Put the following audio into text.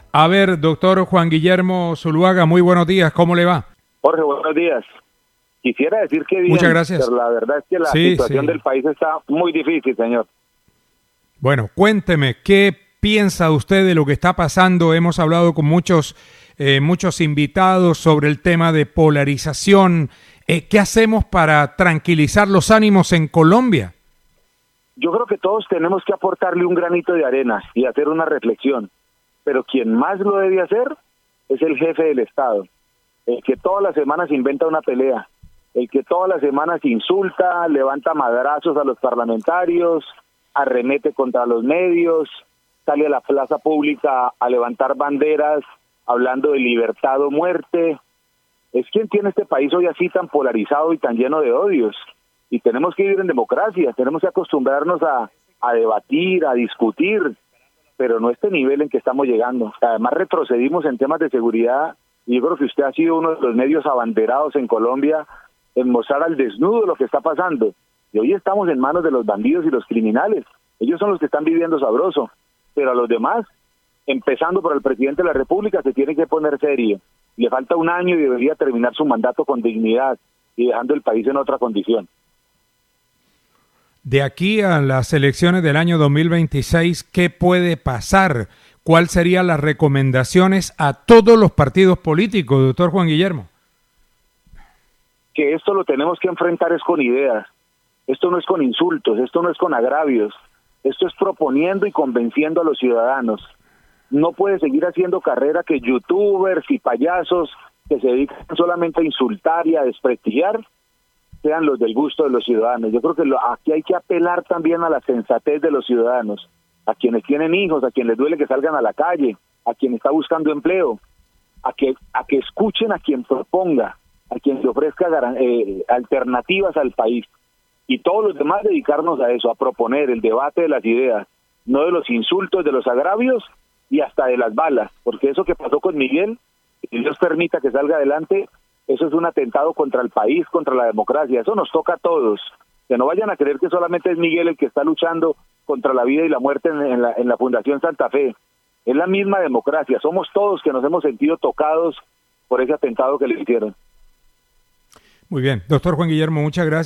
A ver, doctor Juan Guillermo Zuluaga, muy buenos días, ¿cómo le va? Jorge, buenos días. Quisiera decir que bien, muchas gracias. Pero la verdad es que la situación del país está muy difícil, señor. Bueno, cuénteme, ¿qué piensa usted de lo que está pasando? Hemos hablado con muchos invitados sobre el tema de polarización. ¿Qué hacemos para tranquilizar los ánimos en Colombia? Yo creo que todos tenemos que aportarle un granito de arena y hacer una reflexión, pero quien más lo debe hacer es el jefe del Estado, el que todas las semanas inventa una pelea, el que todas las semanas insulta, levanta madrazos a los parlamentarios, arremete contra los medios, sale a la plaza pública a levantar banderas hablando de libertad o muerte. Es quien tiene este país hoy así tan polarizado y tan lleno de odios. Y tenemos que vivir en democracia, tenemos que acostumbrarnos a debatir, a discutir, pero no a este nivel en que estamos llegando. Además retrocedimos en temas de seguridad, y yo creo que usted ha sido uno de los medios abanderados en Colombia en mostrar al desnudo lo que está pasando. Y hoy estamos en manos de los bandidos y los criminales. Ellos son los que están viviendo sabroso, pero a los demás, empezando por el presidente de la República, se tiene que poner serio. Le falta un año y debería terminar su mandato con dignidad y dejando el país en otra condición. De aquí a las elecciones del año 2026, ¿qué puede pasar? ¿Cuáles serían las recomendaciones a todos los partidos políticos, doctor Juan Guillermo? Que esto lo tenemos que enfrentar es con ideas. Esto no es con insultos, esto no es con agravios. Esto es proponiendo y convenciendo a los ciudadanos. No puede seguir haciendo carrera que youtubers y payasos que se dedican solamente a insultar y a desprestigiar sean los del gusto de los ciudadanos. Yo creo que aquí hay que apelar también a la sensatez de los ciudadanos, a quienes tienen hijos, a quienes les duele que salgan a la calle, a quien está buscando empleo, a que escuchen a quien proponga, a quien le ofrezca alternativas al país. Y todos los demás dedicarnos a eso, a proponer el debate de las ideas, no de los insultos, de los agravios y hasta de las balas, porque eso que pasó con Miguel, si Dios permita que salga adelante, eso es un atentado contra el país, contra la democracia. Eso nos toca a todos. Que no vayan a creer que solamente es Miguel el que está luchando contra la vida y la muerte en la Fundación Santa Fe. Es la misma democracia. Somos todos que nos hemos sentido tocados por ese atentado que le hicieron. Muy bien. Doctor Juan Guillermo, muchas gracias.